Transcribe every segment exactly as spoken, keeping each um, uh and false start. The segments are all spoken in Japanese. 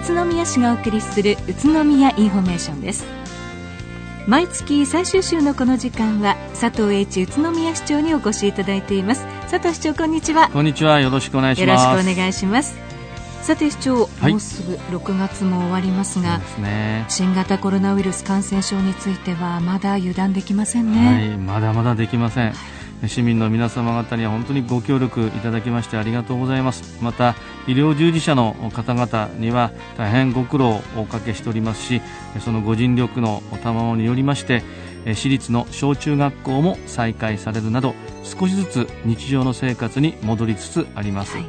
宇都宮市がお送りする宇都宮インフォメーションです。毎月最終週のこの時間は佐藤栄一宇都宮市長にお越しいただいています。佐藤市長、こんにちは。 こんにちは、よろしくお願いします。 よろしくお願いします。さて市長、はい、もうすぐろくがつも終わりますが、そうですね、新型コロナウイルス感染症についてはまだ油断できませんね。 はい、まだまだできません。はい、市民の皆様方には本当にご協力いただきましてありがとうございます。また医療従事者の方々には大変ご苦労をおかけしておりますし、そのご尽力の賜物によりまして私立の小中学校も再開されるなど少しずつ日常の生活に戻りつつあります。はい、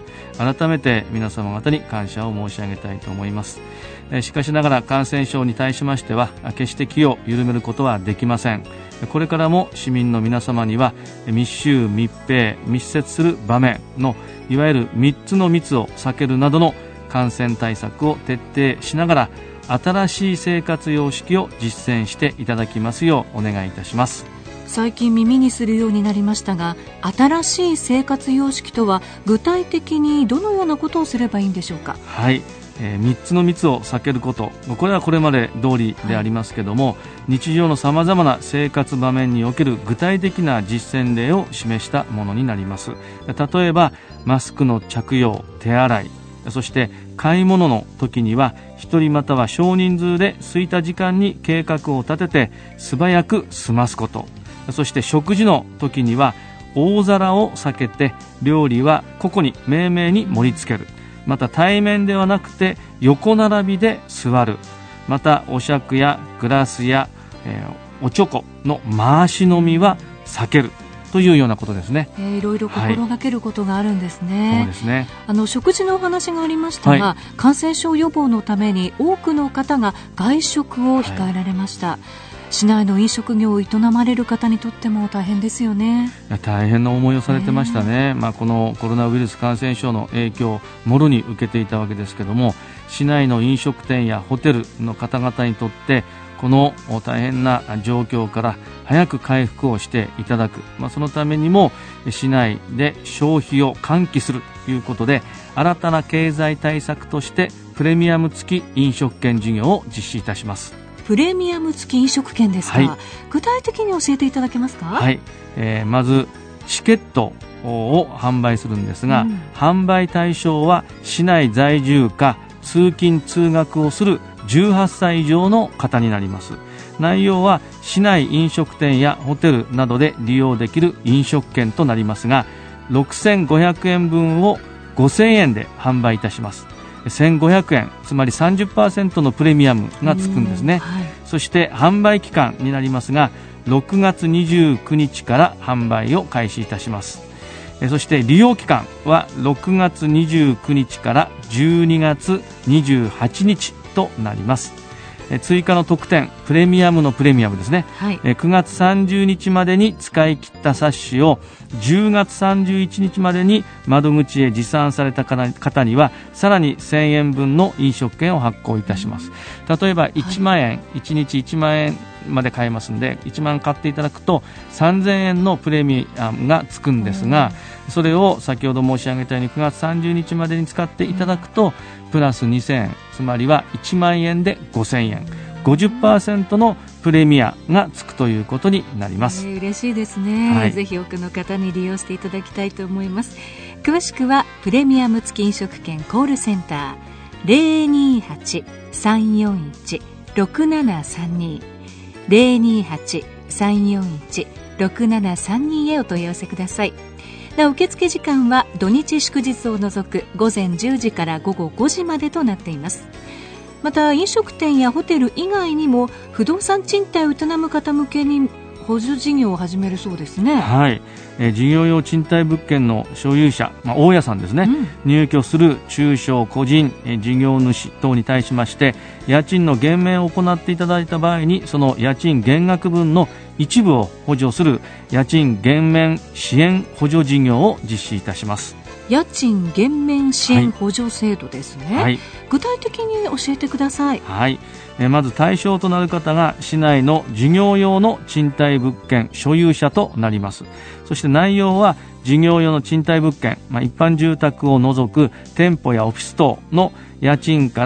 改めて皆様方に感謝を申し上げたいと思います。しかしながら感染症に対しましては決して気を緩めることはできません。これからも市民の皆様には密集密閉密接する場面のいわゆるみっつの密を避けるなどの感染対策を徹底しながら新しい生活様式を実践していただきますようお願いいたします。 最近耳にするようになりましたが、新しい生活様式とは具体的にどのようなことをすればいいんでしょうか。 はい、えー、みっつの密を避けること、これはこれまで通りでありますけども、はい、日常のさまざまな生活場面における具体的な実践例を示したものになります。例えばマスクの着用、手洗い、そして買い物の時には一人または少人数で空いた時間に計画を立てて素早く済ますこと、そして食事の時には大皿を避けて料理は個々に命名に盛り付ける、また対面ではなくて横並びで座る、またお酌やグラスや、えー、おちょこの回し飲みは避けるというようなことですね。 えー、いろいろ心がけることがあるんですね。はい、 そうですね。 あの食事のお話がありましたが、はい、感染症予防のために多くの方が外食を控えられました。はい、市内の飲食業を営まれる方にとっても大変ですよね。 いや大変な思いをされてましたね。まあ、このコロナウイルス感染症の影響をもろに受けていたわけですけども、市内の飲食店やホテルの方々にとってこの大変な状況から早く回復をしていただく、まあ、そのためにも市内で消費を喚起するということで新たな経済対策としてプレミアム付き飲食券事業を実施いたします。 プレミアム付き飲食券ですか。はい、具体的に教えていただけますか。 はい、えー、まずチケットを販売するんですが、うん、販売対象は市内在住か通勤通学をするじゅうはっさい以上の方になります。内容は市内飲食店やホテルなどで利用できる飲食券となりますが、ろくせんごひゃくえん分をごせんえんで販売いたします。せんごひゃくえん、つまり さんじゅっパーセント のプレミアムがつくんですね。はい、そして販売期間になりますがろくがつにじゅうくにちから販売を開始いたします。そして利用期間はろくがつにじゅうくにちからじゅうにがつにじゅうはちにちとなります。追加の特典、プレミアムのプレミアムですね。はい、くがつさんじゅうにちまでに使い切った冊子をじゅうがつさんじゅういちにちまでに窓口へ持参された方にはさらにせんえんぶんの飲食券を発行いたします。例えばいちまんえん、はい、いちにちいちまんえんまで買えますのでいちまん買っていただくとさんぜんえんのプレミアムがつくんですが、それを先ほど申し上げたようにくがつさんじゅうにちまでに使っていただくとプラスにせんえん、つまりはいちまんえんでごせんえん、ごじゅっパーセント のプレミアがつくということになります。 えー、嬉しいですね。はい、ぜひ多くの方に利用していただきたいと思います。詳しくはプレミアム付き飲食券コールセンター ゼロにーはち さんよんいち ろくななさんに ゼロにーはち さんよんいち ろくななさんに へお問い合わせください。なお受付時間は土日祝日を除く午前じゅうじから午後ごじまでとなっています。また飲食店やホテル以外にも不動産賃貸を営む方向けに補助事業を始めるそうですね。 はい、えー、事業用賃貸物件の所有者、まあ、大家さんですね、うん、入居する中小個人、えー、事業主等に対しまして家賃の減免を行っていただいた場合にその家賃減額分の一部を補助する家賃減免支援補助事業を実施いたします。 家賃減免支援補助制度ですね。はい、具体的に教えてください。 はい、えまず対象となる方が市内の事業用の賃貸物件所有者となります。そして内容は事業用の賃貸物件、まあ、一般住宅を除く店舗やオフィス等の家賃から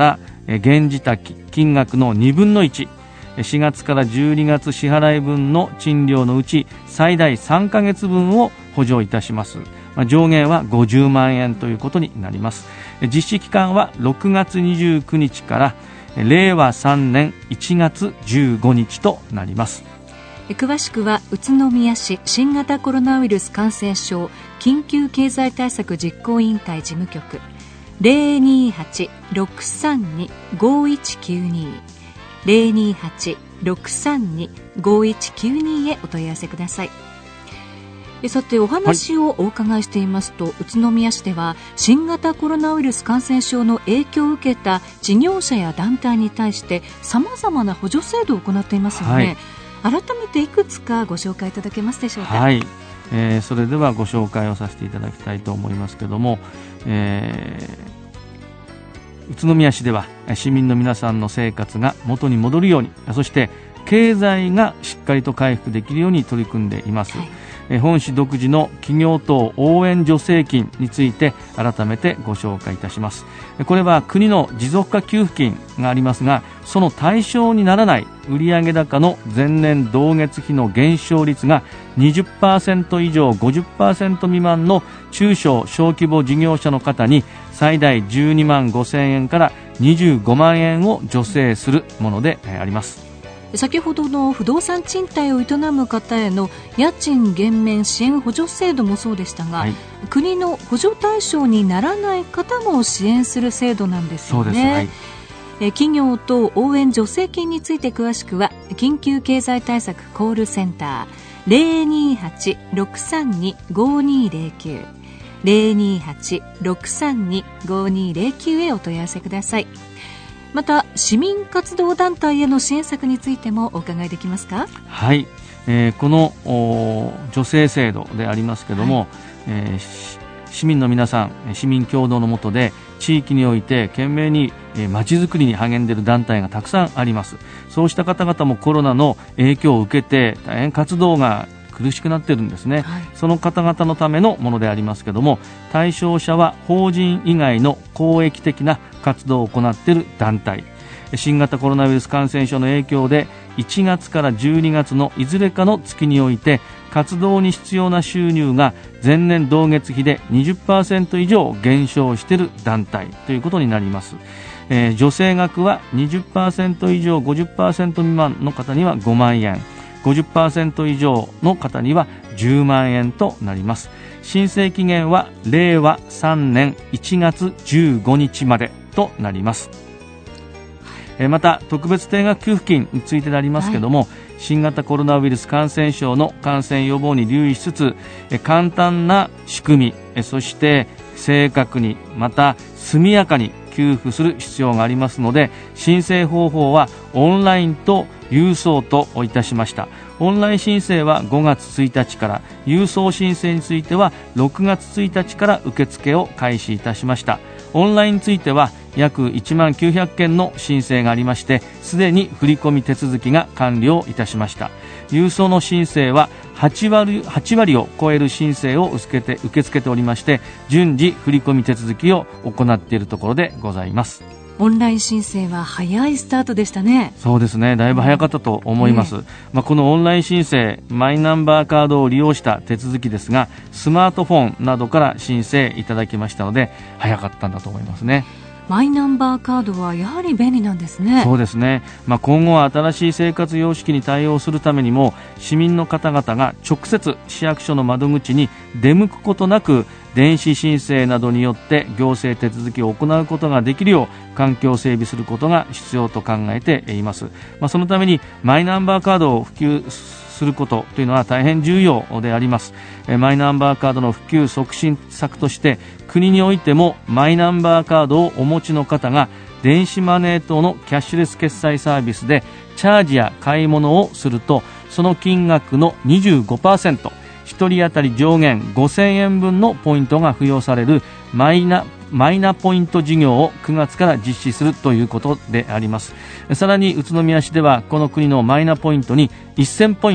現時多金額のにぶんのいち、しがつからじゅうにがつ支払い分の賃料のうち最大さんかげつぶんを補助いたします。上限はごじゅうまんえんということになります。実施期間はろくがつにじゅうくにちかられいわさんねんいちがつじゅうごにちとなります。 詳しくは宇都宮市新型コロナウイルス感染症緊急経済対策実行委員会事務局 ゼロにーはち ろくさんに ごいちきゅうに ゼロにーはち ろくさんに ごいちきゅうに へお問い合わせください。さてお話をお伺いしていますと、はい、宇都宮市では新型コロナウイルス感染症の影響を受けた事業者や団体に対してさまざまな補助制度を行っていますよね、はい、改めていくつかご紹介いただけますでしょうか。 はい、えー、それではご紹介をさせていただきたいと思いますけども、えー、宇都宮市では市民の皆さんの生活が元に戻るように、そして経済がしっかりと回復できるように取り組んでいます、はい。本市独自の企業等応援助成金について改めてご紹介いたします。これは国の持続化給付金がありますが、その対象にならない売上高の前年同月比の減少率が にじゅっパーセント 以上 ごじゅっパーセント 未満の中小小規模事業者の方に最大じゅうにまんごせんえんからにじゅうごまんえんを助成するものであります。 先ほどの不動産賃貸を営む方への家賃減免支援補助制度もそうでしたが、はい、国の補助対象にならない方も支援する制度なんですよね。そうです、はい。え企業等応援助成金について詳しくは緊急経済対策コールセンター ゼロにーはち ろくさんに ごにーゼロきゅう ゼロにーはち ろくさんに ごにーゼロきゅう へお問い合わせください。また市民活動団体への支援策についてもお伺いできますか。 はい、えー、この助成制度でありますけども、はい、えー、市民の皆さん市民共同の下で地域において懸命にまちづくりに励んでいる団体がたくさんあります。そうした方々もコロナの影響を受けて大変活動が苦しくなっているんですね、はい。その方々のためのものでありますけども、対象者は法人以外の公益的な活動を行っている団体、新型コロナウイルス感染症の影響でいちがつからじゅうにがつのいずれかの月において活動に必要な収入が前年同月比で にじゅっパーセント 以上減少している団体ということになります。えー、助成額は にじゅっパーセント 以上 ごじゅっパーセント 未満の方にはごまんえん、ごじゅっパーセント 以上の方にはじゅうまんえんとなります。申請期限はれいわさんねんいちがつじゅうごにちまでとなります。また特別定額給付金についてでありますけども、はい、新型コロナウイルス感染症の感染予防に留意しつつ簡単な仕組み、そして正確にまた速やかに給付する必要がありますので、申請方法はオンラインと郵送といたしました。オンライン申請はごがつついたちから、郵送申請についてはろくがつついたちから受付を開始いたしました。オンラインについては約いちまんきゅうひゃくけんの申請がありまして、すでに振込手続きが完了いたしました。郵送の申請ははちわり、はちわりを超える申請を受け付けて、受け付けておりまして、順次振込手続きを行っているところでございます。 オンライン申請は早いスタートでしたね。 そうですね、だいぶ早かったと思います、うん、まあ、このオンライン申請マイナンバーカードを利用した手続きですが、スマートフォンなどから申請いただきましたので早かったんだと思いますね。 マイナンバーカードはやはり便利なんですね。 そうですね、まあ、今後は新しい生活様式に対応するためにも市民の方々が直接市役所の窓口に出向くことなく電子申請などによって行政手続きを行うことができるよう環境を整備することが必要と考えています。まあ、そのためにマイナンバーカードを普及することというのは大変重要であります。マイナンバーカードの普及促進策として国においてもマイナンバーカードをお持ちの方が電子マネー等のキャッシュレス決済サービスでチャージや買い物をすると、その金額の にじゅうごパーセント、ひとり当たり上限ごせんえんぶんのポイントが付与されるマイナマイナポイント事業をくがつから実施するということであります。さらに宇都宮市ではこの国のマイナポイントにせんポイント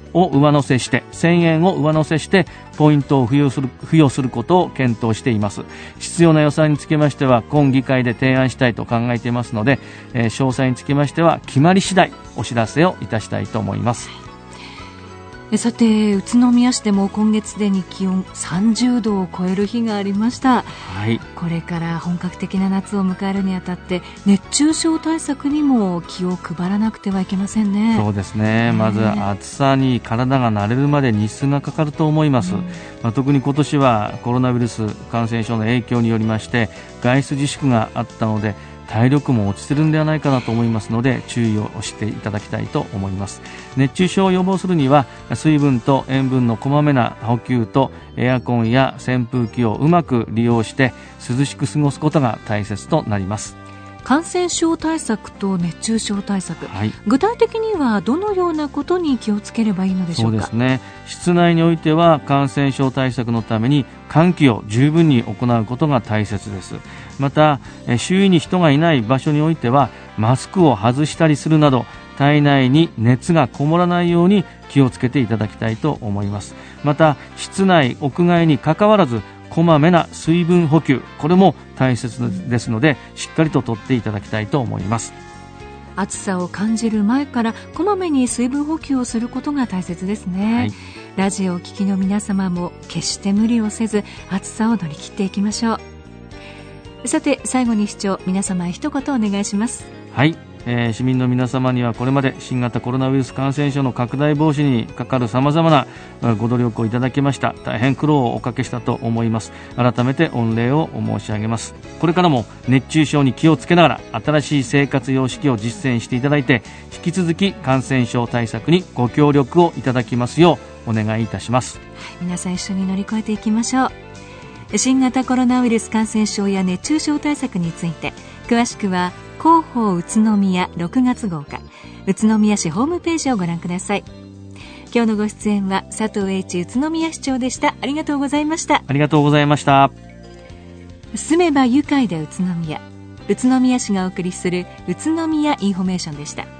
を上乗せしてせんえんを上乗せしてポイントを付与する、付与することを検討しています。必要な予算につきましては今議会で提案したいと考えていますので、えー、詳細につきましては決まり次第お知らせをいたしたいと思います。 さて宇都宮市でも今月すでに気温さんじゅうどを超える日がありました、 はい、 これから本格的な夏を迎えるにあたって熱中症対策にも気を配らなくてはいけませんね。 そうですね、まず暑さに体が慣れるまで日数がかかると思います、うんまあ、特に今年はコロナウイルス感染症の影響によりまして外出自粛があったので体力も落ちてるんではないかなと思いますので注意をしていただきたいと思います。熱中症を予防するには水分と塩分のこまめな補給とエアコンや扇風機をうまく利用して涼しく過ごすことが大切となります。 感染症対策と熱中症対策、 はい、 具体的にはどのようなことに気をつければいいのでしょうか。 そうですね、室内においては感染症対策のために換気を十分に行うことが大切です。また周囲に人がいない場所においてはマスクを外したりするなど体内に熱がこもらないように気をつけていただきたいと思います。また室内屋外にかかわらずこまめな水分補給、これも大切ですのでしっかりととっていただきたいと思います。 暑さを感じる前からこまめに水分補給をすることが大切ですね、はい、ラジオをお聞きの皆様も決して無理をせず暑さを乗り切っていきましょう。さて最後に市長皆様へ一言お願いします。 はい、えー、市民の皆様にはこれまで新型コロナウイルス感染症の拡大防止にかかる様々なご努力をいただきました。大変苦労をおかけしたと思います。改めて御礼を申し上げます。これからも熱中症に気をつけながら新しい生活様式を実践していただいて引き続き感染症対策にご協力をいただきますようお願いいたします。 皆さん一緒に乗り越えていきましょう。新型コロナウイルス感染症や熱中症対策について詳しくは広報宇都宮ろくがつ号か宇都宮市ホームページをご覧ください。今日のご出演は佐藤栄一宇都宮市長でした。ありがとうございました。 ありがとうございました。 住めば愉快で宇都宮、宇都宮市がお送りする宇都宮インフォメーションでした。